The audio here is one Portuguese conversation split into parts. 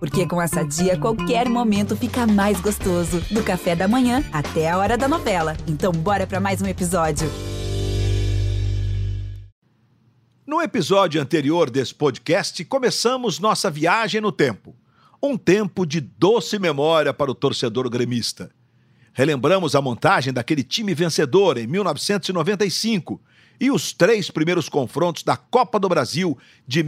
Porque com a Sadia, qualquer momento fica mais gostoso. Do café da manhã até a hora da novela. Então bora pra mais um episódio. No episódio anterior desse podcast, começamos nossa viagem no tempo. Um tempo de doce memória para o torcedor gremista. Relembramos a montagem daquele time vencedor em 1995 e os 3 primeiros confrontos da Copa do Brasil de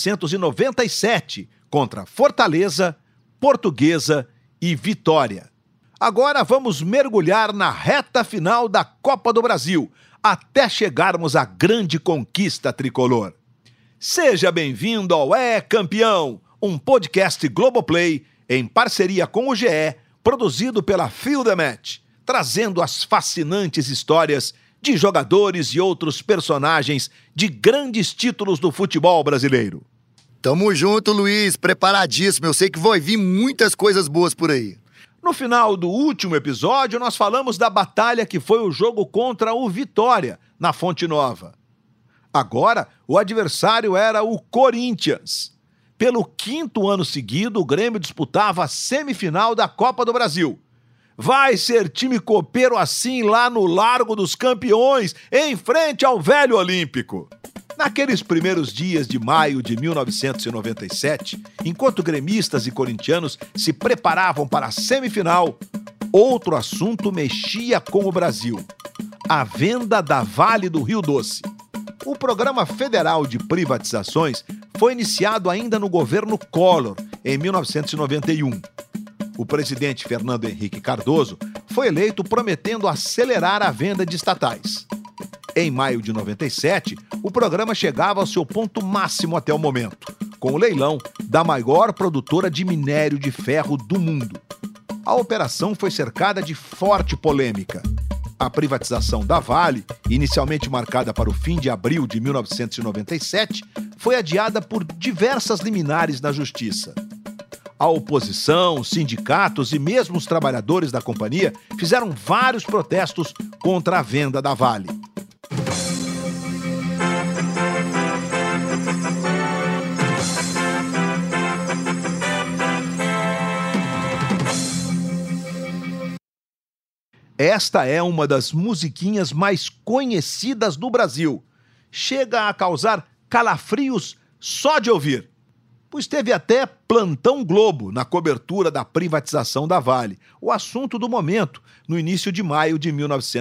1997 contra Fortaleza, Portuguesa e Vitória. Agora vamos mergulhar na reta final da Copa do Brasil, até chegarmos à grande conquista tricolor. Seja bem-vindo ao É Campeão, um podcast Globoplay em parceria com o GE, produzido pela Field the Match, trazendo as fascinantes histórias de jogadores e outros personagens de grandes títulos do futebol brasileiro. Tamo junto, Luiz, preparadíssimo. Eu sei que vai vir muitas coisas boas por aí. No final do último episódio, nós falamos da batalha que foi o jogo contra o Vitória, na Fonte Nova. Agora, o adversário era o Corinthians. Pelo 5º ano seguido, o Grêmio disputava a semifinal da Copa do Brasil. Vai ser time copeiro assim lá no Largo dos Campeões, em frente ao Velho Olímpico. Naqueles primeiros dias de maio de 1997, enquanto gremistas e corintianos se preparavam para a semifinal, outro assunto mexia com o Brasil: a venda da Vale do Rio Doce. O Programa Federal de Privatizações foi iniciado ainda no governo Collor, em 1991. O presidente Fernando Henrique Cardoso foi eleito prometendo acelerar a venda de estatais. Em maio de 97, o programa chegava ao seu ponto máximo até o momento, com o leilão da maior produtora de minério de ferro do mundo. A operação foi cercada de forte polêmica. A privatização da Vale, inicialmente marcada para o fim de abril de 1997, foi adiada por diversas liminares na Justiça. A oposição, sindicatos e mesmo os trabalhadores da companhia fizeram vários protestos contra a venda da Vale. Esta é uma das musiquinhas mais conhecidas do Brasil. Chega a causar calafrios só de ouvir. Pois teve até Plantão Globo na cobertura da privatização da Vale, o assunto do momento, no início de maio de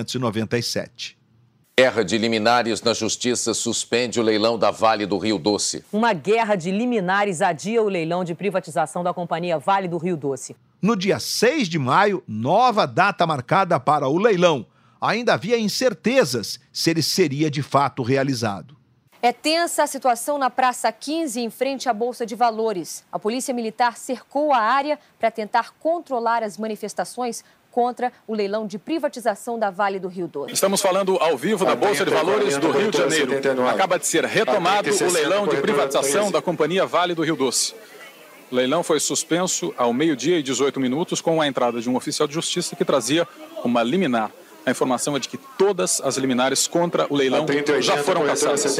1997. Guerra de liminares na Justiça suspende o leilão da Vale do Rio Doce. Uma guerra de liminares adia o leilão de privatização da companhia Vale do Rio Doce. No dia 6 de maio, nova data marcada para o leilão. Ainda havia incertezas se ele seria de fato realizado. É tensa a situação na Praça 15, em frente à Bolsa de Valores. A Polícia Militar cercou a área para tentar controlar as manifestações contra o leilão de privatização da Vale do Rio Doce. Estamos falando ao vivo da Bolsa de Valores do Rio de Janeiro. Acaba de ser retomado o leilão de privatização da companhia Vale do Rio Doce. O leilão foi suspenso ao 12h18 com a entrada de um oficial de justiça que trazia uma liminar. A informação é de que todas as liminares contra o leilão já foram cassadas.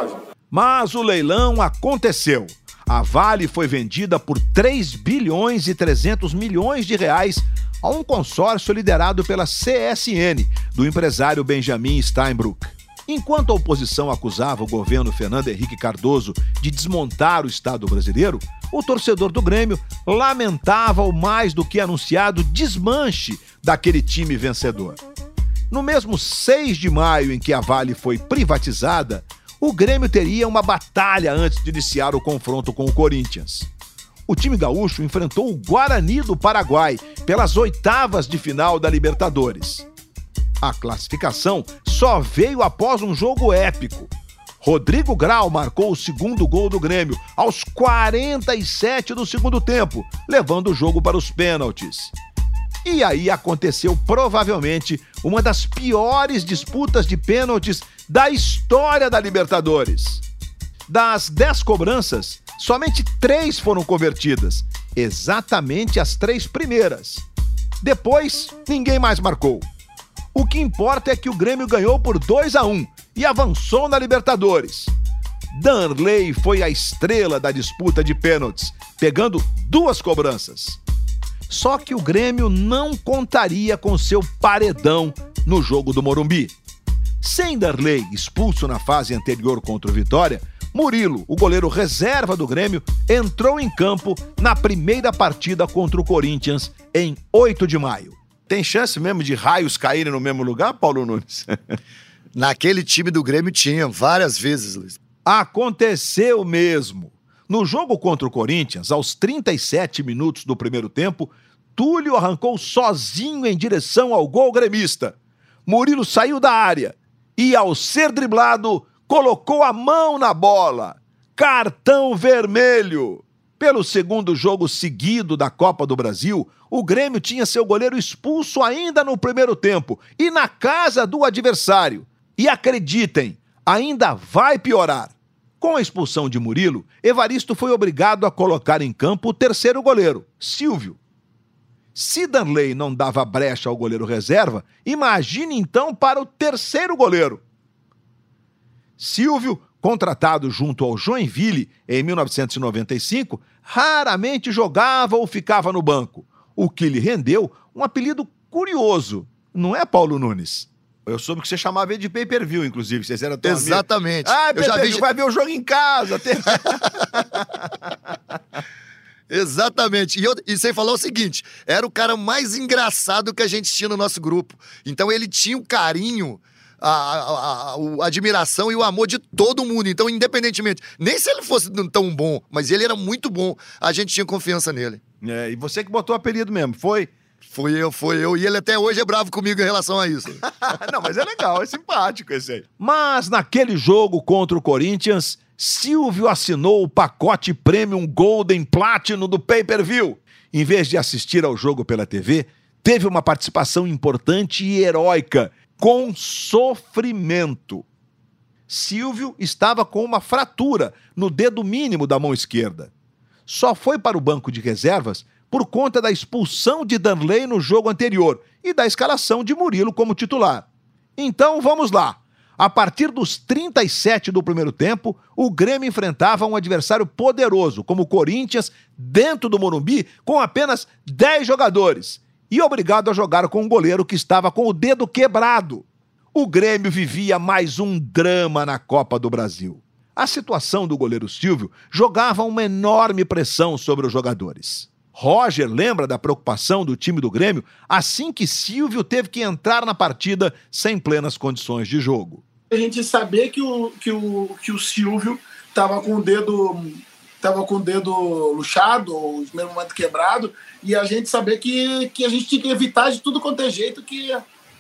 Mas o leilão aconteceu. A Vale foi vendida por 3 bilhões e 300 milhões de reais a um consórcio liderado pela CSN, do empresário Benjamin Steinbrück. Enquanto a oposição acusava o governo Fernando Henrique Cardoso de desmontar o Estado brasileiro, o torcedor do Grêmio lamentava o mais do que anunciado desmanche daquele time vencedor. No mesmo 6 de maio em que a Vale foi privatizada, o Grêmio teria uma batalha antes de iniciar o confronto com o Corinthians. O time gaúcho enfrentou o Guarani do Paraguai pelas oitavas de final da Libertadores. A classificação só veio após um jogo épico. Rodrigo Grau marcou o segundo gol do Grêmio aos 47 do segundo tempo, levando o jogo para os pênaltis. E aí aconteceu provavelmente uma das piores disputas de pênaltis da história da Libertadores. Das 10 cobranças, somente 3 foram convertidas, exatamente as 3 primeiras. Depois, ninguém mais marcou. O que importa é que o Grêmio ganhou por 2-1 e avançou na Libertadores. Danley foi a estrela da disputa de pênaltis, pegando 2 cobranças. Só que o Grêmio não contaria com seu paredão no jogo do Morumbi. Sem Danley expulso na fase anterior contra o Vitória, Murilo, o goleiro reserva do Grêmio, entrou em campo na primeira partida contra o Corinthians em 8 de maio. Tem chance mesmo de raios caírem no mesmo lugar, Paulo Nunes? Naquele time do Grêmio tinha várias vezes, Luiz. Aconteceu mesmo. No jogo contra o Corinthians, aos 37 minutos do primeiro tempo, Túlio arrancou sozinho em direção ao gol gremista. Murilo saiu da área e, ao ser driblado, colocou a mão na bola. Cartão vermelho. Pelo segundo jogo seguido da Copa do Brasil, o Grêmio tinha seu goleiro expulso ainda no primeiro tempo e na casa do adversário. E acreditem, ainda vai piorar. Com a expulsão de Murilo, Evaristo foi obrigado a colocar em campo o terceiro goleiro, Silvio. Se Danley não dava brecha ao goleiro reserva, imagine então para o terceiro goleiro. Silvio, contratado junto ao Joinville em 1995, raramente jogava ou ficava no banco, o que lhe rendeu um apelido curioso, não é, Paulo Nunes? Eu soube que você chamava ele de pay-per-view, inclusive, vocês eram tão Exatamente. amigos. Eu já vi... vai ver o jogo em casa. Exatamente. E você falou o seguinte, era o cara mais engraçado que a gente tinha no nosso grupo. Então ele tinha o carinho, a admiração e o amor de todo mundo. Então, independentemente, nem se ele fosse tão bom, mas ele era muito bom, a gente tinha confiança nele. E você que botou o apelido mesmo, foi? Foi eu. E ele até hoje é bravo comigo em relação a isso. Não, mas é legal, é simpático esse aí. Mas naquele jogo contra o Corinthians, Silvio assinou o pacote Premium Golden Platinum do Pay-Per-View. Em vez de assistir ao jogo pela TV, teve uma participação importante e heróica, com sofrimento. Silvio estava com uma fratura no dedo mínimo da mão esquerda. Só foi para o banco de reservas por conta da expulsão de Danley no jogo anterior e da escalação de Murilo como titular. Então vamos lá. A partir dos 37 do primeiro tempo, o Grêmio enfrentava um adversário poderoso, como o Corinthians, dentro do Morumbi, com apenas 10 jogadores, e obrigado a jogar com um goleiro que estava com o dedo quebrado. O Grêmio vivia mais um drama na Copa do Brasil. A situação do goleiro Silvio jogava uma enorme pressão sobre os jogadores. Roger lembra da preocupação do time do Grêmio assim que Silvio teve que entrar na partida sem plenas condições de jogo. A gente saber que o Silvio estava com o dedo luxado, ou no mesmo momento quebrado, e a gente saber que a gente tinha que evitar de tudo quanto é jeito que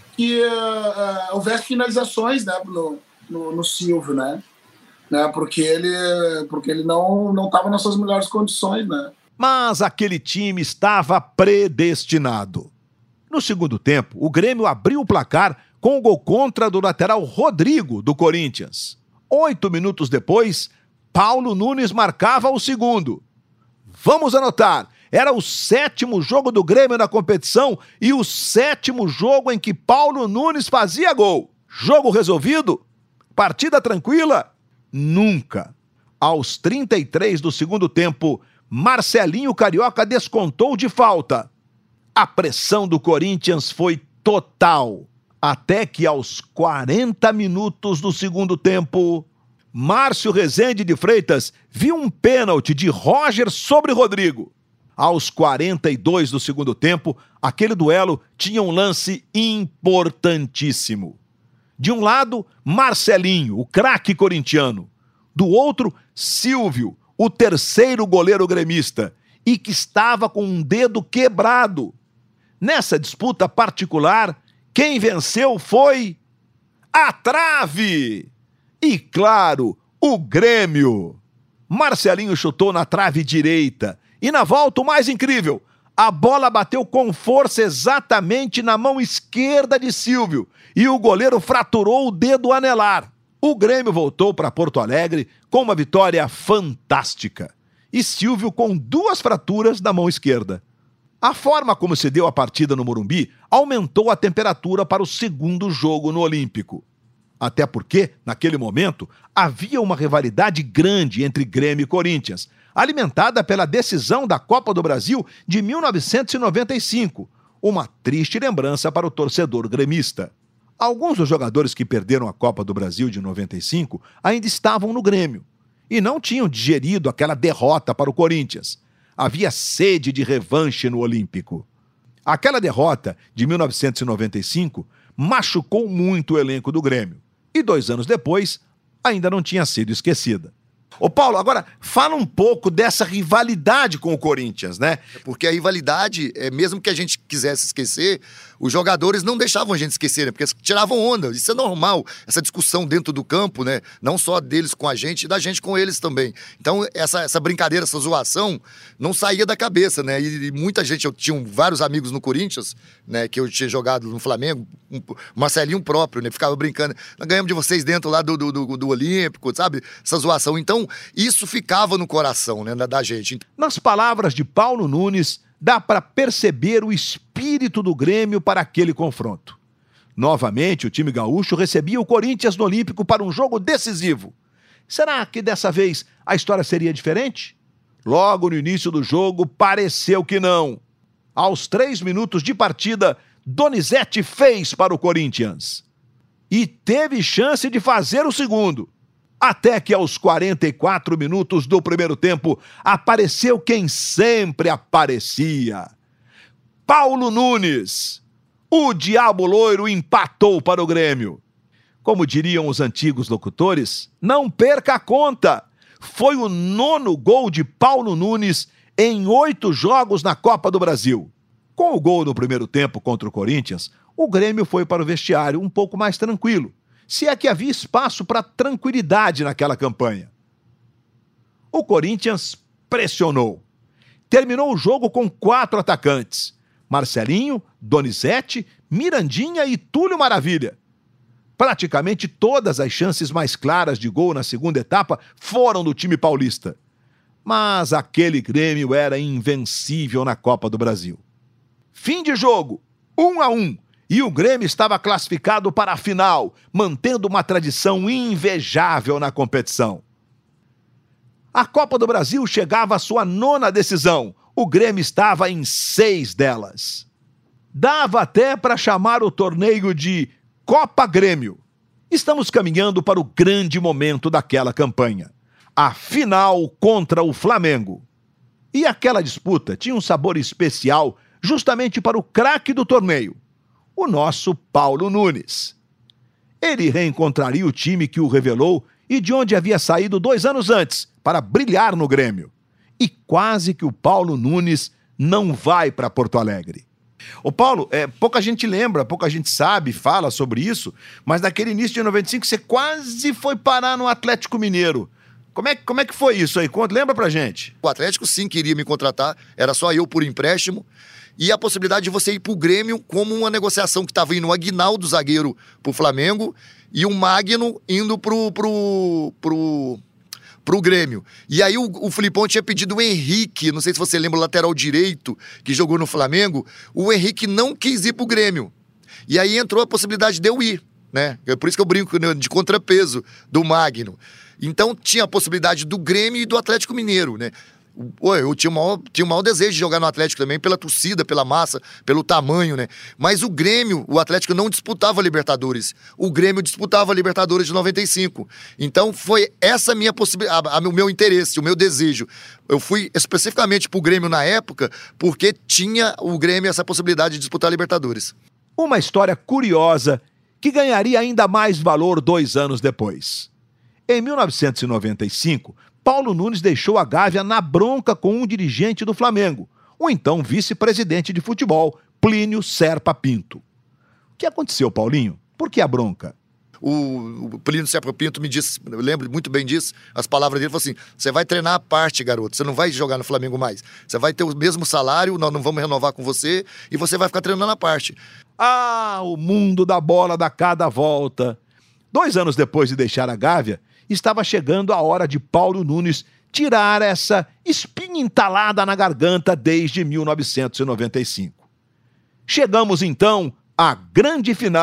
houvesse finalizações, né, no Silvio, né? Porque ele não estava nas suas melhores condições, né? Mas aquele time estava predestinado. No segundo tempo, o Grêmio abriu o placar com o gol contra do lateral Rodrigo, do Corinthians. 8 minutos depois, Paulo Nunes marcava o segundo. Vamos anotar, era o 7º jogo do Grêmio na competição e o 7º jogo em que Paulo Nunes fazia gol. Jogo resolvido? Partida tranquila? Nunca. Aos 33 do segundo tempo, Marcelinho Carioca descontou de falta. A pressão do Corinthians foi total, até que aos 40 minutos do segundo tempo, Márcio Rezende de Freitas viu um pênalti de Roger sobre Rodrigo. Aos 42 do segundo tempo, aquele duelo tinha um lance importantíssimo. De um lado, Marcelinho, o craque corintiano. Do outro, Silvio, o terceiro goleiro gremista, e que estava com um dedo quebrado. Nessa disputa particular, quem venceu foi a trave! E, claro, o Grêmio. Marcelinho chutou na trave direita, e na volta o mais incrível, a bola bateu com força exatamente na mão esquerda de Silvio, e o goleiro fraturou o dedo anelar. O Grêmio voltou para Porto Alegre com uma vitória fantástica. E Silvio com 2 fraturas na mão esquerda. A forma como se deu a partida no Morumbi aumentou a temperatura para o segundo jogo no Olímpico. Até porque, naquele momento, havia uma rivalidade grande entre Grêmio e Corinthians, alimentada pela decisão da Copa do Brasil de 1995, uma triste lembrança para o torcedor gremista. Alguns dos jogadores que perderam a Copa do Brasil de 95 ainda estavam no Grêmio e não tinham digerido aquela derrota para o Corinthians. Havia sede de revanche no Olímpico. Aquela derrota de 1995 machucou muito o elenco do Grêmio e 2 anos depois ainda não tinha sido esquecida. Ô Paulo, agora fala um pouco dessa rivalidade com o Corinthians, né? Porque a rivalidade, mesmo que a gente quisesse esquecer, os jogadores não deixavam a gente esquecer, né? Porque tiravam onda. Isso é normal, essa discussão dentro do campo, né? Não só deles com a gente, e da gente com eles também. Então, essa brincadeira, essa zoação, não saía da cabeça, né? E muita gente, eu tinha vários amigos no Corinthians, né? Que eu tinha jogado no Flamengo, o Marcelinho próprio, né? Ficava brincando. Nós ganhamos de vocês dentro lá do Olímpico, sabe? Essa zoação. Então, isso ficava no coração, né, da gente. Nas palavras de Paulo Nunes, dá para perceber o espírito do Grêmio para aquele confronto. Novamente, o time gaúcho recebia o Corinthians no Olímpico para um jogo decisivo. Será que dessa vez a história seria diferente? Logo no início do jogo, pareceu que não. Aos 3 minutos de partida, Donizete fez para o Corinthians. E teve chance de fazer o segundo. Até que aos 44 minutos do primeiro tempo, apareceu quem sempre aparecia. Paulo Nunes. O Diabo Loiro empatou para o Grêmio. Como diriam os antigos locutores, não perca a conta. Foi o 9º gol de Paulo Nunes em 8 jogos na Copa do Brasil. Com o gol no primeiro tempo contra o Corinthians, o Grêmio foi para o vestiário um pouco mais tranquilo, se é que havia espaço para tranquilidade naquela campanha. O Corinthians pressionou. Terminou o jogo com 4 atacantes: Marcelinho, Donizete, Mirandinha e Túlio Maravilha. Praticamente todas as chances mais claras de gol na segunda etapa foram do time paulista. Mas aquele Grêmio era invencível na Copa do Brasil. Fim de jogo, 1-1. E o Grêmio estava classificado para a final, mantendo uma tradição invejável na competição. A Copa do Brasil chegava à sua 9ª decisão. O Grêmio estava em 6 delas. Dava até para chamar o torneio de Copa Grêmio. Estamos caminhando para o grande momento daquela campanha. A final contra o Flamengo. E aquela disputa tinha um sabor especial justamente para o craque do torneio, o nosso Paulo Nunes. Ele reencontraria o time que o revelou e de onde havia saído 2 anos antes para brilhar no Grêmio. E quase que o Paulo Nunes não vai para Porto Alegre. Ô Paulo, pouca gente lembra, pouca gente sabe, fala sobre isso, mas naquele início de 95 você quase foi parar no Atlético Mineiro. Como é que foi isso aí? Lembra pra gente? O Atlético sim queria me contratar, era só eu por empréstimo. E a possibilidade de você ir pro Grêmio como uma negociação que estava indo o Aguinaldo, zagueiro, pro Flamengo, e o Magno indo pro Grêmio. E aí o Filipão tinha pedido o Henrique, não sei se você lembra, o lateral direito, que jogou no Flamengo. O Henrique não quis ir pro Grêmio. E aí entrou a possibilidade de eu ir, né? Por isso que eu brinco, né, de contrapeso do Magno. Então tinha a possibilidade do Grêmio e do Atlético Mineiro, né? Eu tinha o maior desejo de jogar no Atlético também, pela torcida, pela massa, pelo tamanho, né? Mas o Atlético não disputava a Libertadores. O Grêmio disputava a Libertadores de 95. Então foi essa minha possibilidade, o meu interesse, o meu desejo. Eu fui especificamente pro Grêmio na época, porque tinha o Grêmio essa possibilidade de disputar a Libertadores. Uma história curiosa que ganharia ainda mais valor 2 anos depois. Em 1995, Paulo Nunes deixou a Gávea na bronca com um dirigente do Flamengo, o então vice-presidente de futebol, Plínio Serpa Pinto. O que aconteceu, Paulinho? Por que a bronca? O Plínio Serpa Pinto me disse, eu lembro muito bem disso, as palavras dele, falou assim: você vai treinar à parte, garoto, você não vai jogar no Flamengo mais. Você vai ter o mesmo salário, nós não vamos renovar com você, e você vai ficar treinando à parte. Ah, o mundo da bola dá cada volta. 2 anos depois de deixar a Gávea, estava chegando a hora de Paulo Nunes tirar essa espinha entalada na garganta desde 1995. Chegamos, então, à grande final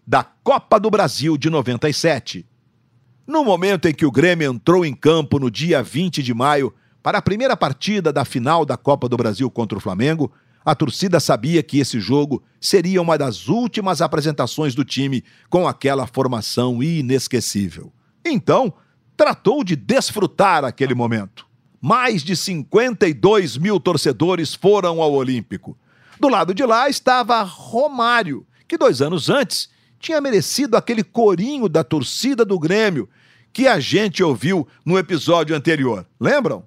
da Copa do Brasil de 97. No momento em que o Grêmio entrou em campo no dia 20 de maio para a primeira partida da final da Copa do Brasil contra o Flamengo, a torcida sabia que esse jogo seria uma das últimas apresentações do time com aquela formação inesquecível. Então, tratou de desfrutar aquele momento. Mais de 52 mil torcedores foram ao Olímpico. Do lado de lá estava Romário, que 2 anos antes tinha merecido aquele corinho da torcida do Grêmio que a gente ouviu no episódio anterior. Lembram?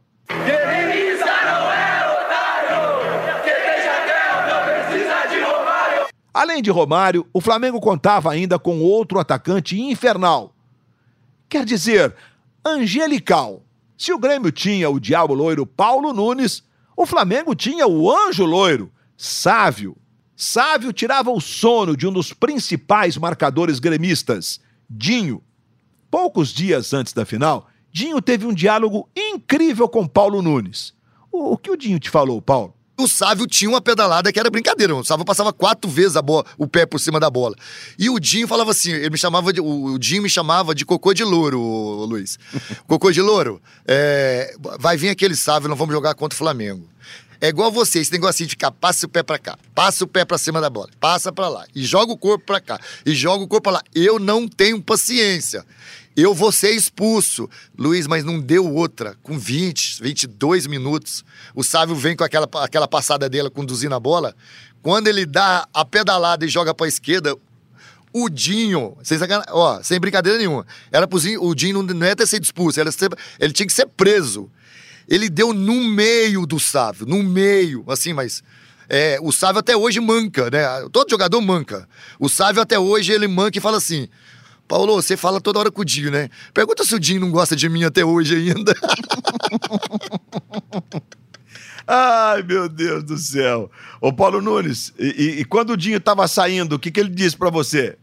Além de Romário, o Flamengo contava ainda com outro atacante infernal. Quer dizer, angelical. Se o Grêmio tinha o diabo loiro Paulo Nunes, o Flamengo tinha o anjo loiro, Sávio. Sávio tirava o sono de um dos principais marcadores gremistas, Dinho. Poucos dias antes da final, Dinho teve um diálogo incrível com Paulo Nunes. O que o Dinho te falou, Paulo? O Sávio tinha uma pedalada que era brincadeira. O Sávio passava 4 vezes o pé por cima da bola. E o Dinho falava assim, o Dinho me chamava de cocô de louro, Luiz. Cocô de louro, vai vir aquele Sávio, nós vamos jogar contra o Flamengo. É igual você, esse negócio assim de ficar, passa o pé pra cá, passa o pé pra cima da bola, passa pra lá, e joga o corpo pra cá, e joga o corpo pra lá. Eu não tenho paciência. Eu vou ser expulso. Luiz, mas não deu outra. Com 22 minutos, o Sávio vem com aquela passada dele conduzindo a bola. Quando ele dá a pedalada e joga pra esquerda, o Dinho, sem brincadeira nenhuma, o Dinho não ia ter sido expulso, ele tinha que ser preso. Ele deu no meio do Sávio, no meio, assim, mas... o Sávio até hoje manca, né? Todo jogador manca. O Sávio até hoje, ele manca e fala assim... Paulo, você fala toda hora com o Dinho, né? Pergunta se o Dinho não gosta de mim até hoje ainda. Ai, meu Deus do céu. Ô, Paulo Nunes, e quando o Dinho estava saindo, o que ele disse pra você?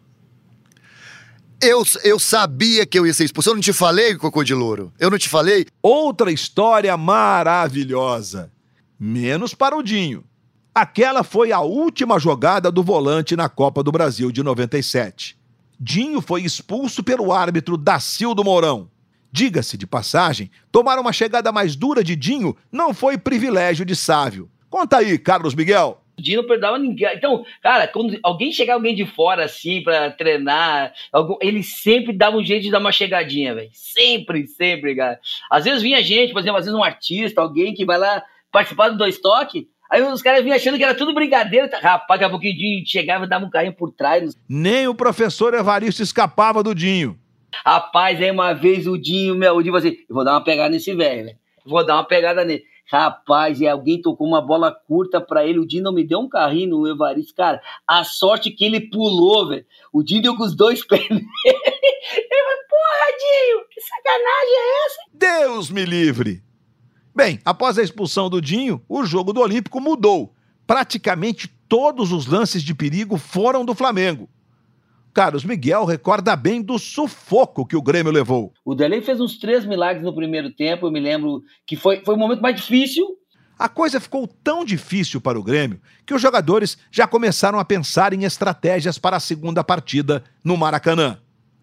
Eu sabia que eu ia ser expulso. Eu não te falei, cocô de louro? Eu não te falei? Outra história maravilhosa. Menos para o Dinho. Aquela foi a última jogada do volante na Copa do Brasil de 97. Dinho foi expulso pelo árbitro Dacildo Mourão. Diga-se de passagem, tomar uma chegada mais dura de Dinho não foi privilégio de Sávio. Conta aí, Carlos Miguel. O Dinho não perdoava ninguém. Então, cara, quando alguém de fora, assim, pra treinar, ele sempre dava um jeito de dar uma chegadinha, velho. Sempre, cara. Às vezes vinha gente, por exemplo, às vezes um artista, alguém que vai lá participar do Dois Toques, aí os caras vinham achando que era tudo brincadeira. Rapaz, daqui a pouquinho o Dinho chegava e dava um carrinho por trás. Nem o professor Evaristo escapava do Dinho. Rapaz, aí uma vez o Dinho falou assim, eu vou dar uma pegada nesse velho, velho. Vou dar uma pegada nele. Rapaz, e alguém tocou uma bola curta pra ele, o Dinho não me deu um carrinho no Evaristo. Cara, a sorte que ele pulou, velho. O Dinho deu com os 2 pés nele. Ele falou, porra, Dinho, que sacanagem é essa? Deus me livre. Bem, após a expulsão do Dinho, o jogo do Olímpico mudou. Praticamente todos os lances de perigo foram do Flamengo. Carlos Miguel recorda bem do sufoco que o Grêmio levou. O Delei fez uns 3 milagres no primeiro tempo, eu me lembro que foi o momento mais difícil. A coisa ficou tão difícil para o Grêmio que os jogadores já começaram a pensar em estratégias para a segunda partida no Maracanã.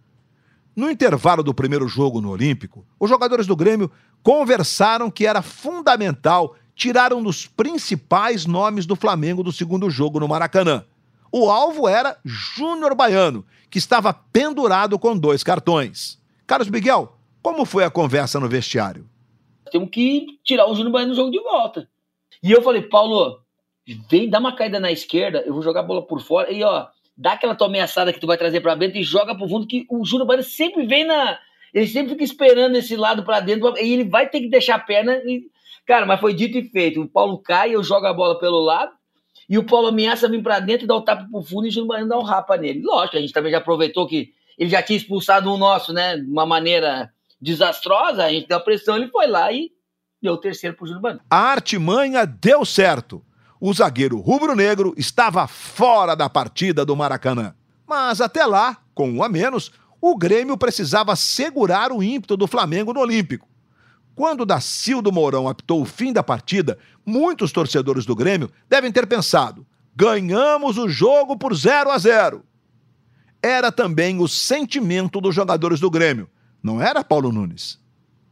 No intervalo do primeiro jogo no Olímpico, os jogadores do Grêmio conversaram que era fundamental tirar um dos principais nomes do Flamengo do segundo jogo no Maracanã. O alvo era Júnior Baiano, que estava pendurado com 2 cartões. Carlos Miguel, como foi a conversa no vestiário? Temos que tirar o Júnior Baiano no jogo de volta. E eu falei, Paulo, vem dar uma caída na esquerda, eu vou jogar a bola por fora, e dá aquela tua ameaçada que tu vai trazer pra dentro e joga pro fundo, que o Júnior Baiano sempre vem ele sempre fica esperando esse lado pra dentro, e ele vai ter que deixar a perna. Cara, mas foi dito e feito. O Paulo cai, eu jogo a bola pelo lado, e o Paulo ameaça vir pra dentro e dá o tapa pro fundo e o Júnior Baiano dá um rapa nele. Lógico, a gente também já aproveitou que ele já tinha expulsado o nosso, né, de uma maneira desastrosa, a gente deu a pressão, ele foi lá e deu o terceiro pro Júnior Baiano. A artimanha deu certo. O zagueiro rubro-negro estava fora da partida do Maracanã. Mas até lá, com 1 a menos, o Grêmio precisava segurar o ímpeto do Flamengo no Olímpico. Quando Dacildo Mourão apitou o fim da partida, muitos torcedores do Grêmio devem ter pensado: ganhamos o jogo por 0 a 0. era também o sentimento dos jogadores do Grêmio. Não era, Paulo Nunes?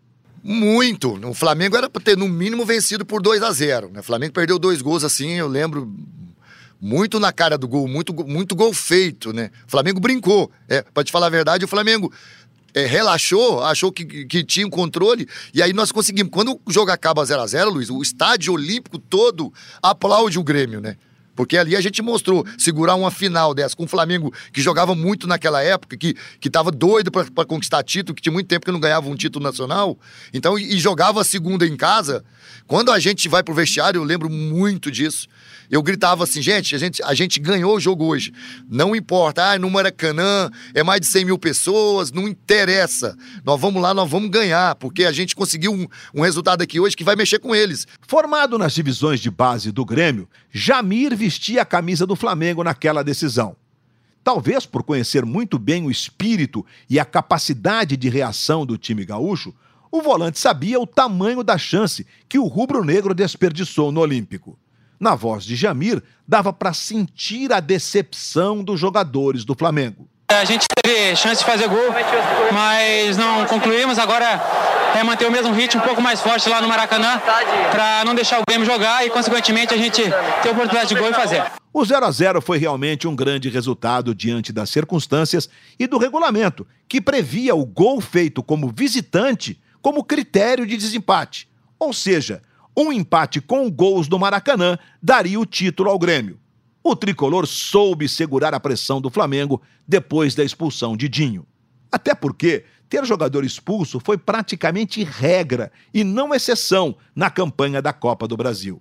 Muito. O Flamengo era para ter, no mínimo, vencido por 2-0. Né? O Flamengo perdeu 2 gols assim, eu lembro, muito na cara do gol, muito gol feito, né? O Flamengo brincou. Para te falar a verdade, o Flamengo relaxou, achou que tinha um controle, e aí nós conseguimos. Quando o jogo acaba 0-0, Luiz, o estádio olímpico todo aplaude o Grêmio, né? Porque ali a gente mostrou segurar uma final dessa, com o Flamengo que jogava muito naquela época, que tava doido para conquistar título, que tinha muito tempo que não ganhava um título nacional, então, e jogava a segunda em casa. Quando a gente vai pro vestiário, eu lembro muito disso, eu gritava assim, gente, a gente ganhou o jogo hoje, não importa, no Maracanã é mais de 100 mil pessoas, não interessa, nós vamos lá, nós vamos ganhar, porque a gente conseguiu um resultado aqui hoje que vai mexer com eles. Formado nas divisões de base do Grêmio, Jamir vestia a camisa do Flamengo naquela decisão. Talvez por conhecer muito bem o espírito e a capacidade de reação do time gaúcho, o volante sabia o tamanho da chance que o rubro-negro desperdiçou no Olímpico. Na voz de Jamir, dava para sentir a decepção dos jogadores do Flamengo. A gente teve chance de fazer gol, mas não concluímos. Agora é manter o mesmo ritmo, um pouco mais forte lá no Maracanã, para não deixar o Grêmio jogar e, consequentemente, a gente ter a oportunidade de gol e fazer. O 0-0 foi realmente um grande resultado diante das circunstâncias e do regulamento, que previa o gol feito como visitante como critério de desempate. Ou seja, um empate com gols do Maracanã daria o título ao Grêmio. O tricolor soube segurar a pressão do Flamengo depois da expulsão de Dinho. Até porque ter jogador expulso foi praticamente regra e não exceção na campanha da Copa do Brasil.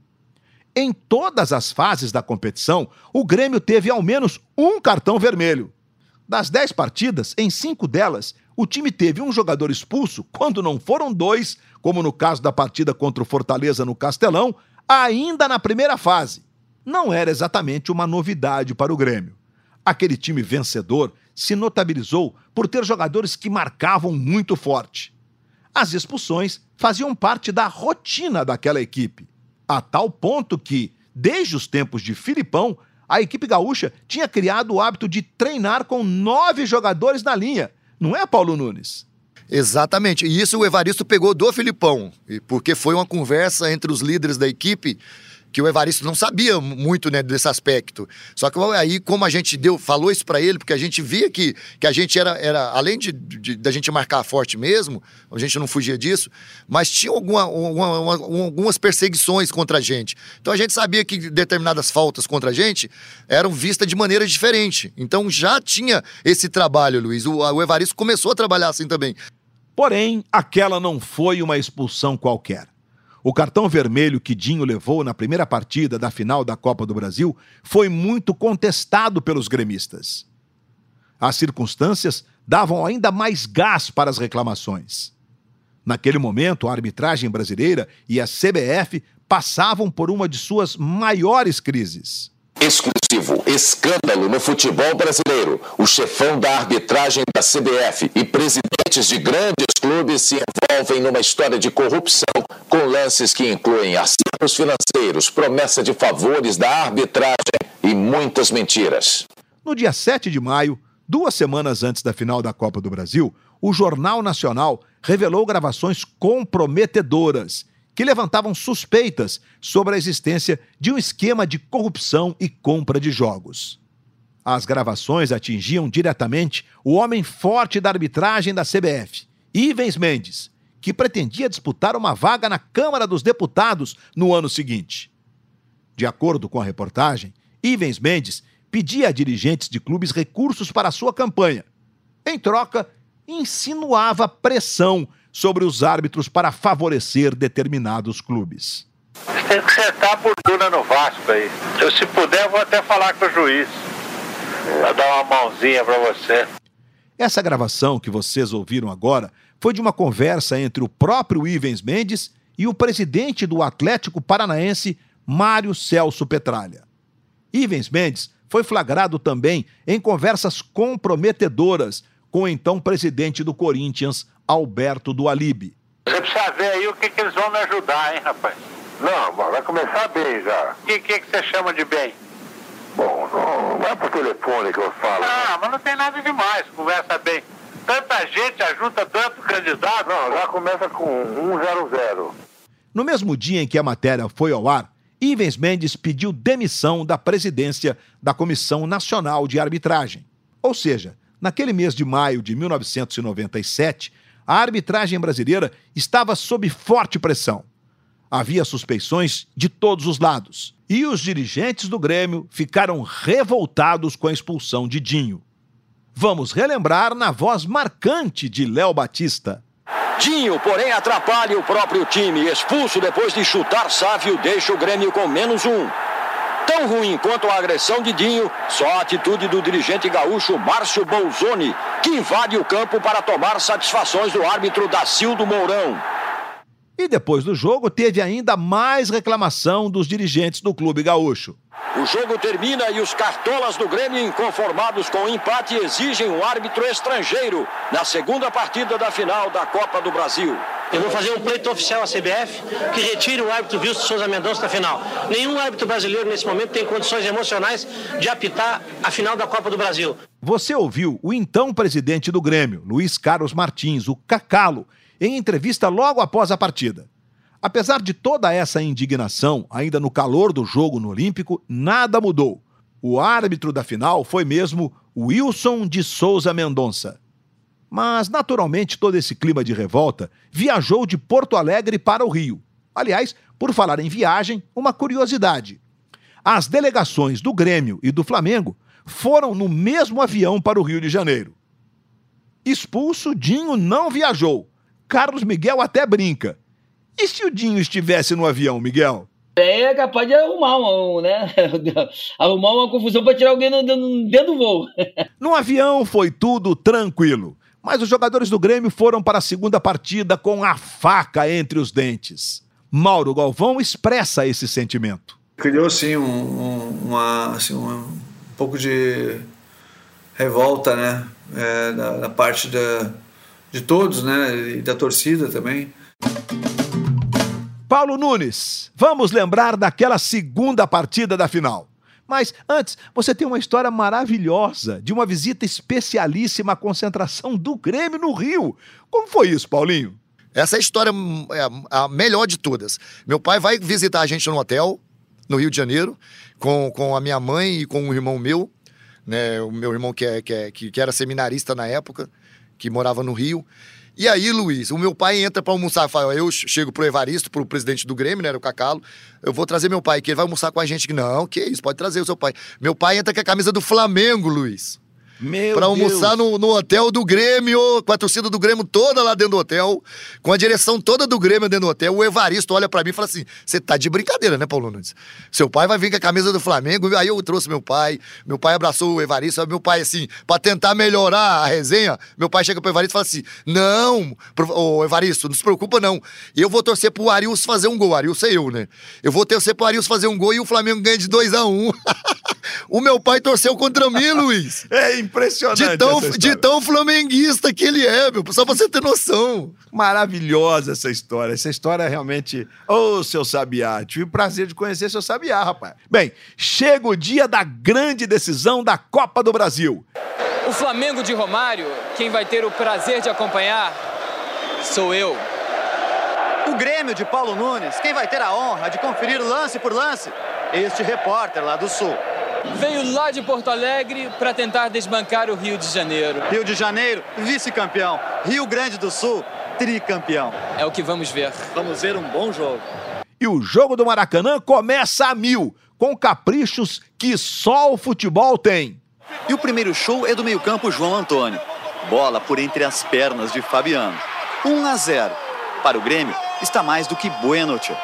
Em todas as fases da competição, o Grêmio teve ao menos um cartão vermelho. Das 10 partidas, em 5 delas, o time teve um jogador expulso, quando não foram 2, como no caso da partida contra o Fortaleza no Castelão, ainda na primeira fase. Não era exatamente uma novidade para o Grêmio. Aquele time vencedor se notabilizou por ter jogadores que marcavam muito forte. As expulsões faziam parte da rotina daquela equipe, a tal ponto que, desde os tempos de Filipão, a equipe gaúcha tinha criado o hábito de treinar com 9 jogadores na linha. Não é, Paulo Nunes? Exatamente. E isso o Evaristo pegou do Filipão, porque foi uma conversa entre os líderes da equipe que o Evaristo não sabia muito, né, desse aspecto. Só que aí, como a gente falou isso pra ele, porque a gente via que a gente era além da gente marcar forte mesmo, a gente não fugia disso, mas tinha algumas perseguições contra a gente. Então a gente sabia que determinadas faltas contra a gente eram vistas de maneira diferente. Então já tinha esse trabalho, Luiz. O Evaristo começou a trabalhar assim também. Porém, aquela não foi uma expulsão qualquer. O cartão vermelho que Dinho levou na primeira partida da final da Copa do Brasil foi muito contestado pelos gremistas. As circunstâncias davam ainda mais gás para as reclamações. Naquele momento, a arbitragem brasileira e a CBF passavam por uma de suas maiores crises. Exclusivo escândalo no futebol brasileiro. O chefão da arbitragem da CBF e presidentes de grandes clubes se envolvem numa história de corrupção com lances que incluem acertos financeiros, promessa de favores da arbitragem e muitas mentiras. No dia 7 de maio, 2 semanas antes da final da Copa do Brasil, o Jornal Nacional revelou gravações comprometedoras que levantavam suspeitas sobre a existência de um esquema de corrupção e compra de jogos. As gravações atingiam diretamente o homem forte da arbitragem da CBF, Ivens Mendes, que pretendia disputar uma vaga na Câmara dos Deputados no ano seguinte. De acordo com a reportagem, Ivens Mendes pedia a dirigentes de clubes recursos para a sua campanha. Em troca, insinuava pressão sobre os árbitros para favorecer determinados clubes. Você tem que sentar por duna no Vasco aí. Se puder, eu vou até falar com o juiz. Para dar uma mãozinha para você. Essa gravação que vocês ouviram agora foi de uma conversa entre o próprio Ivens Mendes e o presidente do Atlético Paranaense, Mário Celso Petralha. Ivens Mendes foi flagrado também em conversas comprometedoras com o então presidente do Corinthians, Alberto do Alibe. Você precisa ver aí o que eles vão me ajudar, hein, rapaz? Não, vai começar bem já. O que você chama de bem? Bom, Não é por telefone que eu falo. Ah, mas não tem nada demais, conversa bem. Tanta gente ajuda tanto candidato. Não, já começa com 1-0-0. No mesmo dia em que a matéria foi ao ar, Ivens Mendes pediu demissão da presidência da Comissão Nacional de Arbitragem. Ou seja, naquele mês de maio de 1997, a arbitragem brasileira estava sob forte pressão. Havia suspeições de todos os lados. E os dirigentes do Grêmio ficaram revoltados com a expulsão de Dinho. Vamos relembrar na voz marcante de Léo Batista. Dinho, porém, atrapalha o próprio time. Expulso depois de chutar Sávio, deixa o Grêmio com -1. Tão ruim quanto a agressão de Dinho, só a atitude do dirigente gaúcho Márcio Bolzoni, que invade o campo para tomar satisfações do árbitro Dacildo Mourão. E depois do jogo, teve ainda mais reclamação dos dirigentes do clube gaúcho. O jogo termina e os cartolas do Grêmio, inconformados com o empate, exigem um árbitro estrangeiro na segunda partida da final da Copa do Brasil. Eu vou fazer um pleito oficial à CBF que retire o árbitro Wilson Souza Mendonça da final. Nenhum árbitro brasileiro nesse momento tem condições emocionais de apitar a final da Copa do Brasil. Você ouviu o então presidente do Grêmio, Luiz Carlos Martins, o Cacalo, em entrevista logo após a partida. Apesar de toda essa indignação, ainda no calor do jogo no Olímpico, nada mudou. O árbitro da final foi mesmo Wilson de Souza Mendonça. Mas, naturalmente, todo esse clima de revolta viajou de Porto Alegre para o Rio. Aliás, por falar em viagem, uma curiosidade. As delegações do Grêmio e do Flamengo foram no mesmo avião para o Rio de Janeiro. Expulso, Dinho não viajou. Carlos Miguel até brinca. E se o Dinho estivesse no avião, Miguel? É capaz de arrumar arrumar uma confusão para tirar alguém dentro do voo. No avião foi tudo tranquilo, mas os jogadores do Grêmio foram para a segunda partida com a faca entre os dentes. Mauro Galvão expressa esse sentimento. Criou, sim, um pouco de revolta, né? Da parte de todos, né? E da torcida também. Paulo Nunes, vamos lembrar daquela segunda partida da final. Mas antes, você tem uma história maravilhosa de uma visita especialíssima à concentração do Grêmio no Rio. Como foi isso, Paulinho? Essa história é a melhor de todas. Meu pai vai visitar a gente no hotel, no Rio de Janeiro, com a minha mãe e com um irmão meu, né? O meu irmão que era seminarista na época, que morava no Rio. E aí, Luiz, o meu pai entra pra almoçar. Eu chego pro Evaristo, pro presidente do Grêmio, né, era o Cacalo. Eu vou trazer meu pai, que ele vai almoçar com a gente. Não, que isso, pode trazer o seu pai. Meu pai entra com a camisa do Flamengo, Luiz. Pra almoçar no hotel do Grêmio, com a torcida do Grêmio toda lá dentro do hotel, com a direção toda do Grêmio dentro do hotel. O Evaristo olha pra mim e fala assim: você tá de brincadeira, né, Paulo Nunes? Seu pai vai vir com a camisa do Flamengo. Aí eu trouxe meu pai abraçou o Evaristo. Meu pai, assim, pra tentar melhorar a resenha, meu pai chega pro Evaristo e fala assim: não, ô Evaristo, não se preocupa não, eu vou torcer pro Arilson fazer um gol. Arilson é eu, né? Eu vou torcer pro Arilson fazer um gol e o Flamengo ganha de 2-1. O meu pai torceu contra mim, Luiz. É impressionante. De tão flamenguista que ele é, meu. Só pra você ter noção. Maravilhosa essa história. Essa história é realmente... Ô, seu Sabiá. Tive o prazer de conhecer seu Sabiá, rapaz. Bem, chega o dia da grande decisão da Copa do Brasil. O Flamengo de Romário, quem vai ter o prazer de acompanhar, sou eu. O Grêmio de Paulo Nunes, quem vai ter a honra de conferir lance por lance? Este repórter lá do Sul. Veio lá de Porto Alegre para tentar desbancar o Rio de Janeiro. Rio de Janeiro, vice-campeão. Rio Grande do Sul, tricampeão. É o que vamos ver. Vamos ver um bom jogo. E o jogo do Maracanã começa a 1000, com caprichos que só o futebol tem. E o primeiro show é do meio-campo João Antônio. Bola por entre as pernas de Fabiano. 1-0. Para o Grêmio, está mais do que bueno, tio.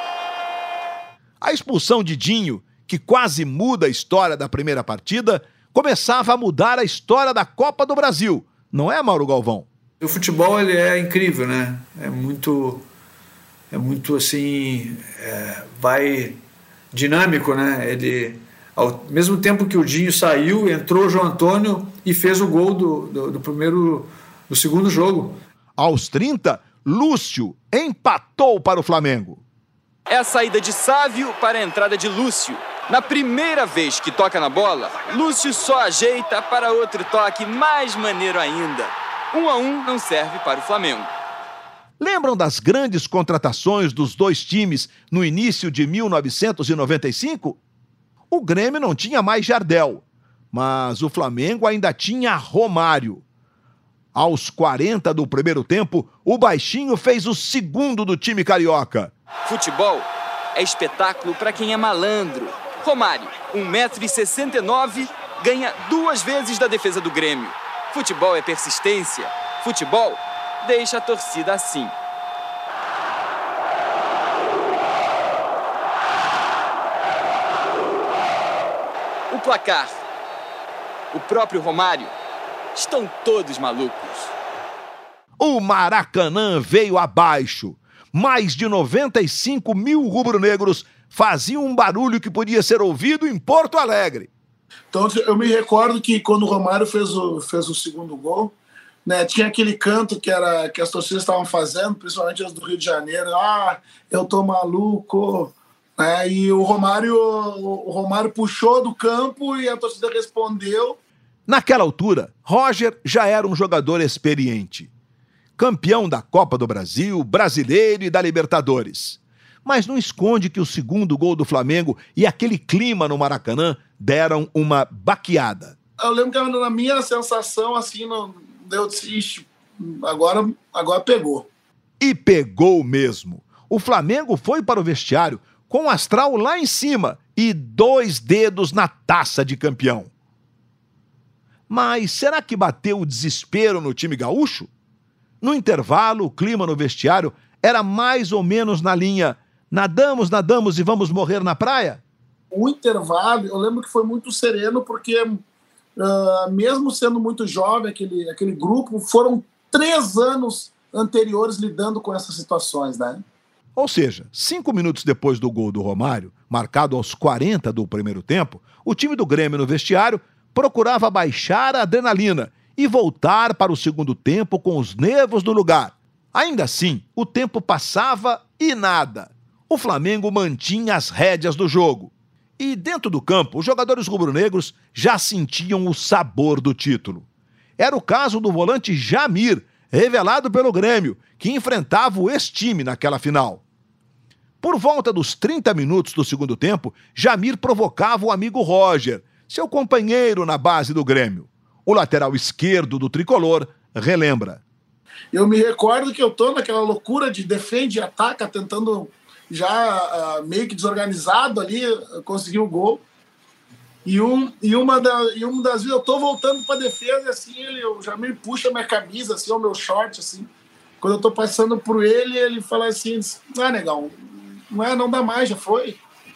A expulsão de Dinho, que quase muda a história da primeira partida, começava a mudar a história da Copa do Brasil. Não é, Mauro Galvão? O futebol, ele é incrível, né? É muito assim, vai dinâmico, né? Ele, ao mesmo tempo que o Dinho saiu, entrou o João Antônio e fez o gol do segundo jogo. Aos 30, Lúcio empatou para o Flamengo. É a saída de Sávio para a entrada de Lúcio. Na primeira vez que toca na bola, Lúcio só ajeita para outro toque mais maneiro ainda. 1-1 não serve para o Flamengo. Lembram das grandes contratações dos dois times no início de 1995? O Grêmio não tinha mais Jardel, mas o Flamengo ainda tinha Romário. Aos 40 do primeiro tempo, o baixinho fez o segundo do time carioca. Futebol é espetáculo para quem é malandro. Romário, 1,69 m, ganha 2 vezes da defesa do Grêmio. Futebol é persistência. Futebol deixa a torcida assim. O placar. O próprio Romário. Estão todos malucos. O Maracanã veio abaixo. Mais de 95 mil rubro-negros faziam um barulho que podia ser ouvido em Porto Alegre. Então eu me recordo que quando o Romário fez o segundo gol, né, tinha aquele canto que as torcidas estavam fazendo, principalmente as do Rio de Janeiro. Eu tô maluco. E o Romário puxou do campo e a torcida respondeu. Naquela altura, Roger já era um jogador experiente. Campeão da Copa do Brasil, brasileiro e da Libertadores. Mas não esconde que o segundo gol do Flamengo e aquele clima no Maracanã deram uma baqueada. Eu lembro que na minha sensação, assim, eu disse, agora pegou. E pegou mesmo. O Flamengo foi para o vestiário com o astral lá em cima e 2 dedos na taça de campeão. Mas será que bateu o desespero no time gaúcho? No intervalo, o clima no vestiário era mais ou menos na linha nadamos e vamos morrer na praia? O intervalo, eu lembro que foi muito sereno, porque mesmo sendo muito jovem, aquele grupo, foram 3 anos anteriores lidando com essas situações, né? Ou seja, 5 minutos depois do gol do Romário, marcado aos 40 do primeiro tempo, o time do Grêmio no vestiário procurava baixar a adrenalina e voltar para o segundo tempo com os nervos no lugar. Ainda assim, o tempo passava e nada. O Flamengo mantinha as rédeas do jogo. E dentro do campo, os jogadores rubro-negros já sentiam o sabor do título. Era o caso do volante Jamir, revelado pelo Grêmio, que enfrentava o ex-time naquela final. Por volta dos 30 minutos do segundo tempo, Jamir provocava o amigo Roger, seu companheiro na base do Grêmio. O lateral esquerdo do tricolor relembra. Eu me recordo que eu tô naquela loucura de defende e ataca, tentando já meio que desorganizado ali, conseguir o gol. E uma das vezes eu tô voltando para defesa, assim, eu já me puxa minha camisa, assim, o meu short, assim. Quando eu tô passando por ele, ele fala assim, negão, não dá mais, já foi,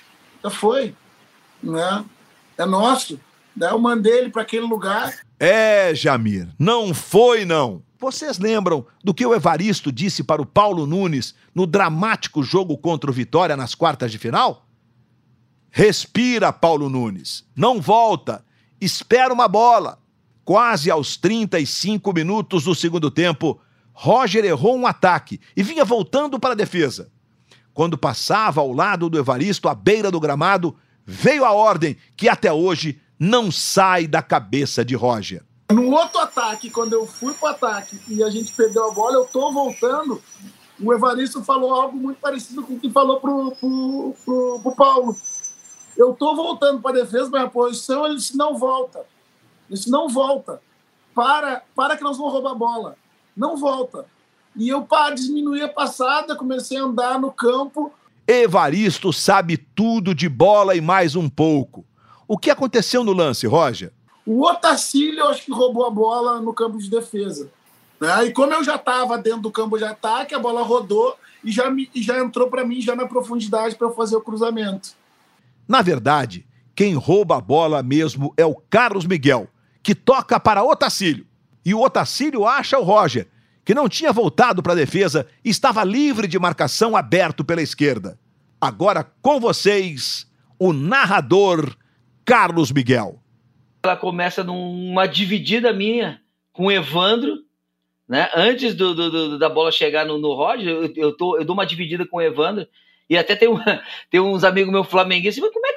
né? É nosso. Daí eu mandei ele para aquele lugar. Jamir, não foi não. Vocês lembram do que o Evaristo disse para o Paulo Nunes no dramático jogo contra o Vitória nas quartas de final? Respira, Paulo Nunes. Não volta. Espera uma bola. Quase aos 35 minutos do segundo tempo, Roger errou um ataque e vinha voltando para a defesa. Quando passava ao lado do Evaristo, à beira do gramado, veio a ordem que até hoje não sai da cabeça de Roger. No outro ataque, quando eu fui pro ataque e a gente perdeu a bola, eu tô voltando, o Evaristo falou algo muito parecido com o que falou pro Paulo. Eu tô voltando pra defesa, minha posição, ele disse, não volta. Ele disse, não volta. Para que nós vamos roubar a bola. Não volta. E eu, para diminuir a passada, comecei a andar no campo. Evaristo sabe tudo de bola e mais um pouco. O que aconteceu no lance, Roger? O Otacílio, eu acho que roubou a bola no campo de defesa. Né? E como eu já estava dentro do campo de ataque, a bola rodou e já entrou para mim, já na profundidade, para eu fazer o cruzamento. Na verdade, quem rouba a bola mesmo é o Carlos Miguel, que toca para Otacílio. E o Otacílio acha o Roger, que não tinha voltado para a defesa e estava livre de marcação aberto pela esquerda. Agora com vocês, o narrador Carlos Miguel. Ela começa numa dividida minha com o Evandro, né? Antes da bola chegar no Roger, eu dou uma dividida com o Evandro, e até tem uns amigos meus flamenguistas, mas como é que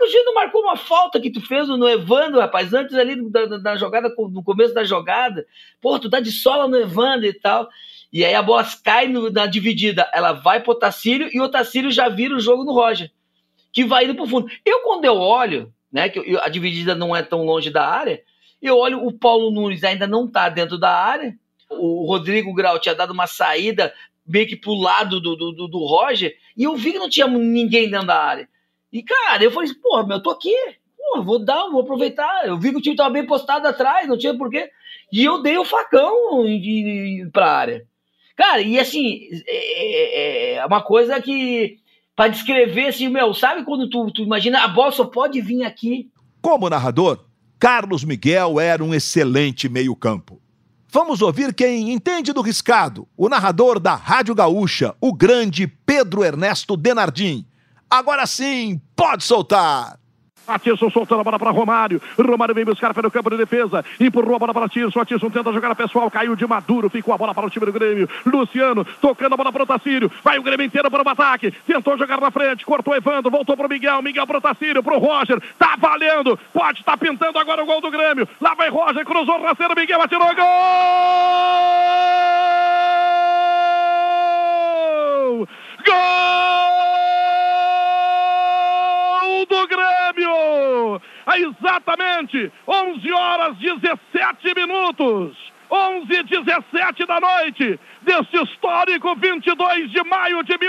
o juiz não marcou uma falta que tu fez no Evandro, rapaz, antes ali da jogada, no começo da jogada. Pô, tu tá de sola no Evandro e tal. E aí a bola cai na dividida, ela vai pro Otacílio e o Otacílio já vira o jogo no Roger, que vai indo pro fundo. Quando eu olho, né, que a dividida não é tão longe da área, eu olho o Paulo Nunes ainda não tá dentro da área, o Rodrigo Grau tinha dado uma saída meio que pro lado do Roger, e eu vi que não tinha ninguém dentro da área. E, cara, eu falei, porra, eu tô aqui, porra, vou aproveitar. Eu vi que o time tava bem postado atrás, não tinha porquê. E eu dei o facão pra área. Cara, e assim, é uma coisa que, pra descrever, assim, sabe quando tu imagina, a bola só pode vir aqui? Como narrador, Carlos Miguel era um excelente meio-campo. Vamos ouvir quem entende do riscado, o narrador da Rádio Gaúcha, o grande Pedro Ernesto Denardim. Agora sim, pode soltar! Atisson soltando a bola para Romário. Romário vem buscar pelo campo de defesa. Empurrou a bola para Atisson. Atisson tenta jogar a pessoal. Caiu de Maduro. Ficou a bola para o time do Grêmio. Luciano tocando a bola para o Otacílio. Vai o Grêmio inteiro para o ataque. Tentou jogar na frente. Cortou Evandro. Voltou para o Miguel. Miguel para o Otacílio. Para o Roger. Tá valendo. Pode estar pintando agora o gol do Grêmio. Lá vai Roger. Cruzou o rasteiro. Miguel atirou. Gol! Gol! Do Grêmio, exatamente 11 horas 17 minutos, 11h17 da noite, deste histórico 22 de maio de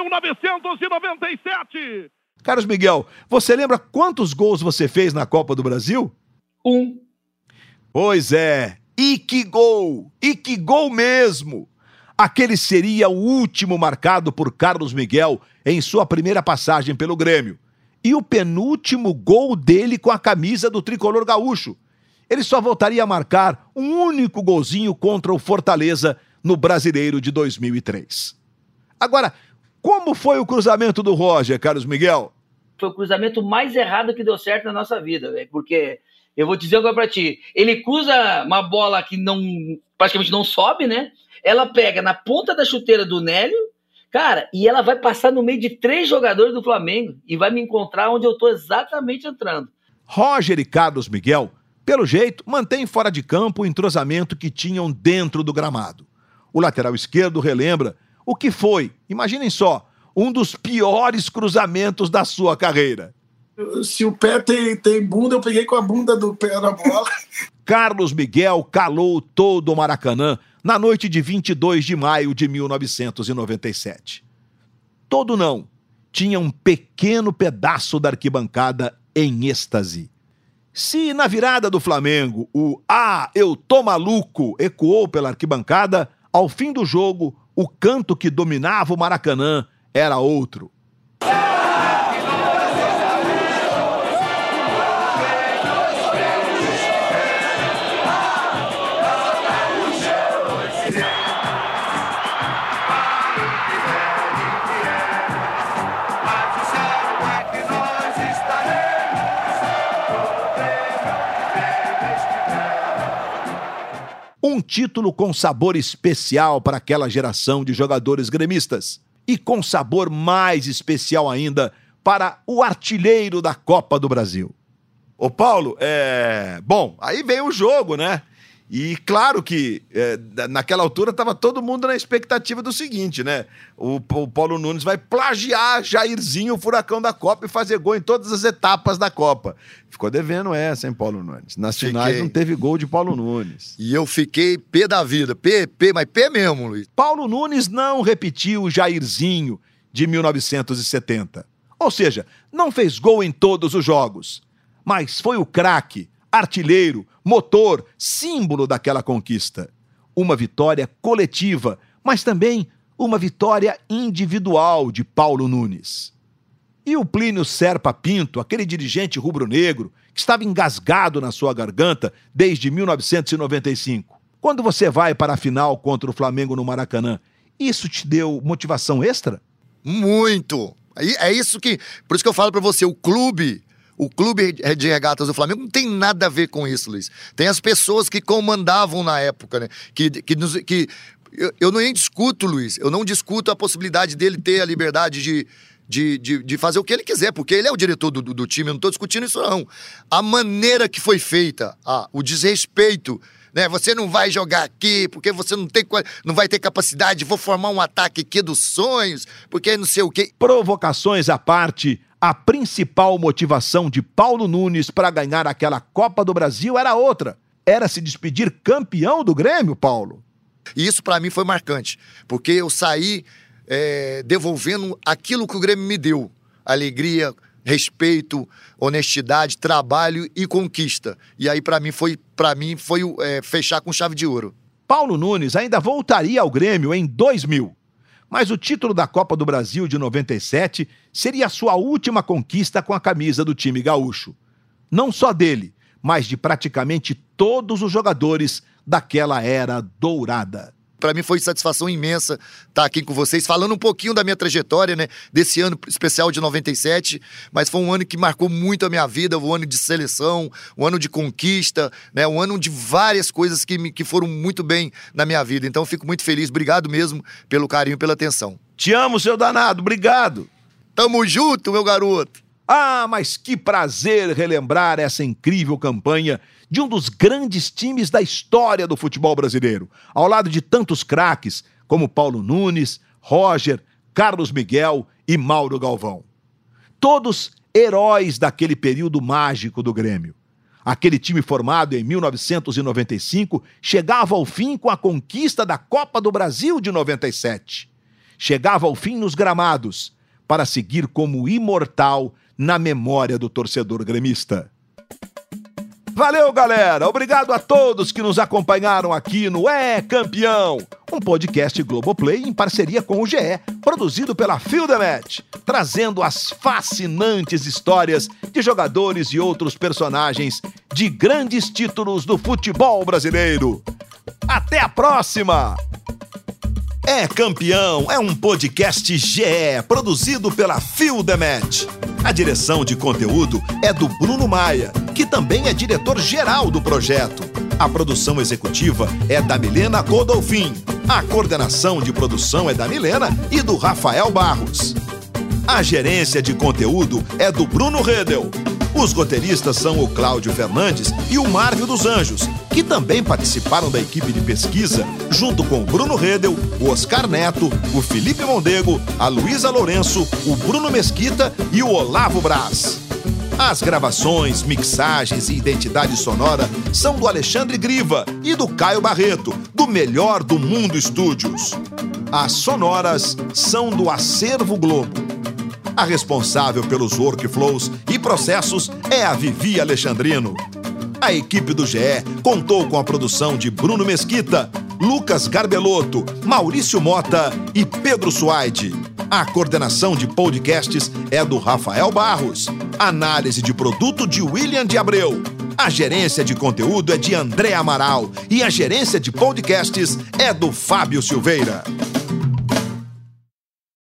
1997. Carlos Miguel, você lembra quantos gols você fez na Copa do Brasil? 1. Pois é, e que gol mesmo! Aquele seria o último marcado por Carlos Miguel em sua primeira passagem pelo Grêmio. E o penúltimo gol dele com a camisa do tricolor gaúcho. Ele só voltaria a marcar um único golzinho contra o Fortaleza no Brasileiro de 2003. Agora, como foi o cruzamento do Roger, Carlos Miguel? Foi o cruzamento mais errado que deu certo na nossa vida, velho. Porque, eu vou dizer agora pra ti, ele cruza uma bola que praticamente não sobe, né? Ela pega na ponta da chuteira do Nélio, cara, e ela vai passar no meio de 3 jogadores do Flamengo e vai me encontrar onde eu tô exatamente entrando. Roger e Carlos Miguel, pelo jeito, mantêm fora de campo o entrosamento que tinham dentro do gramado. O lateral esquerdo relembra o que foi, imaginem só, um dos piores cruzamentos da sua carreira. Se o pé tem bunda, eu peguei com a bunda do pé na bola. Carlos Miguel calou todo o Maracanã na noite de 22 de maio de 1997. Todo não, tinha um pequeno pedaço da arquibancada em êxtase. Se na virada do Flamengo o "Ah, eu tô maluco" ecoou pela arquibancada, ao fim do jogo, o canto que dominava o Maracanã era outro. Um título com sabor especial para aquela geração de jogadores gremistas. E com sabor mais especial ainda para o artilheiro da Copa do Brasil. Ô Paulo, bom, aí vem o jogo, né? E claro que naquela altura estava todo mundo na expectativa do seguinte, né? O Paulo Nunes vai plagiar Jairzinho, o furacão da Copa, e fazer gol em todas as etapas da Copa. Ficou devendo essa, hein, Paulo Nunes? Nas finais não teve gol de Paulo Nunes. E eu fiquei pé da vida, mas pé mesmo, Luiz. Paulo Nunes não repetiu o Jairzinho de 1970. Ou seja, não fez gol em todos os jogos. Mas foi o craque, artilheiro, motor, símbolo daquela conquista. Uma vitória coletiva, mas também uma vitória individual de Paulo Nunes. E o Plínio Serpa Pinto, aquele dirigente rubro-negro que estava engasgado na sua garganta desde 1995. Quando você vai para a final contra o Flamengo no Maracanã, isso te deu motivação extra? Muito! É isso que... Por isso que eu falo para você, o clube de regatas do Flamengo não tem nada a ver com isso, Luiz. Tem as pessoas que comandavam na época, né? Eu não discuto, Luiz, eu não discuto a possibilidade dele ter a liberdade de fazer o que ele quiser, porque ele é o diretor do time, eu não tô discutindo isso não. A maneira que foi feita, o desrespeito, né? Você não vai jogar aqui porque você não vai ter capacidade, vou formar um ataque aqui dos sonhos, porque não sei o quê. Provocações à parte, a principal motivação de Paulo Nunes para ganhar aquela Copa do Brasil era outra. Era se despedir campeão do Grêmio, Paulo. E isso para mim foi marcante, porque eu saí devolvendo aquilo que o Grêmio me deu. Alegria, respeito, honestidade, trabalho e conquista. E aí para mim foi fechar com chave de ouro. Paulo Nunes ainda voltaria ao Grêmio em 2000. Mas o título da Copa do Brasil de 97 seria a sua última conquista com a camisa do time gaúcho. Não só dele, mas de praticamente todos os jogadores daquela era dourada. Para mim foi satisfação imensa estar aqui com vocês, falando um pouquinho da minha trajetória, né, desse ano especial de 97, mas foi um ano que marcou muito a minha vida, um ano de seleção, um ano de conquista, né, um ano de várias coisas que foram muito bem na minha vida. Então eu fico muito feliz, obrigado mesmo pelo carinho, pela atenção. Te amo, seu danado, obrigado. Tamo junto, meu garoto. Mas que prazer relembrar essa incrível campanha de um dos grandes times da história do futebol brasileiro, ao lado de tantos craques como Paulo Nunes, Roger, Carlos Miguel e Mauro Galvão. Todos heróis daquele período mágico do Grêmio. Aquele time formado em 1995 chegava ao fim com a conquista da Copa do Brasil de 97. Chegava ao fim nos gramados, para seguir como imortal na memória do torcedor gremista. Valeu, galera! Obrigado a todos que nos acompanharam aqui no É Campeão, um podcast Globoplay em parceria com o GE, produzido pela Field Match, trazendo as fascinantes histórias de jogadores e outros personagens de grandes títulos do futebol brasileiro. Até a próxima! É Campeão é um podcast GE, produzido pela Field Match. A direção de conteúdo é do Bruno Maia, que também é diretor-geral do projeto. A produção executiva é da Milena Godolfin. A coordenação de produção é da Milena e do Rafael Barros. A gerência de conteúdo é do Bruno Redel. Os roteiristas são o Cláudio Fernandes e o Márcio dos Anjos, que também participaram da equipe de pesquisa, junto com o Bruno Redel, o Oscar Neto, o Felipe Mondego, a Luísa Lourenço, o Bruno Mesquita e o Olavo Braz. As gravações, mixagens e identidade sonora são do Alexandre Griva e do Caio Barreto, do Melhor do Mundo Estúdios. As sonoras são do Acervo Globo. A responsável pelos workflows e processos é a Vivi Alexandrino. A equipe do GE contou com a produção de Bruno Mesquita, Lucas Garbelotto, Maurício Mota e Pedro Suaide. A coordenação de podcasts é do Rafael Barros. Análise de produto de William de Abreu. A gerência de conteúdo é de André Amaral e a gerência de podcasts é do Fábio Silveira.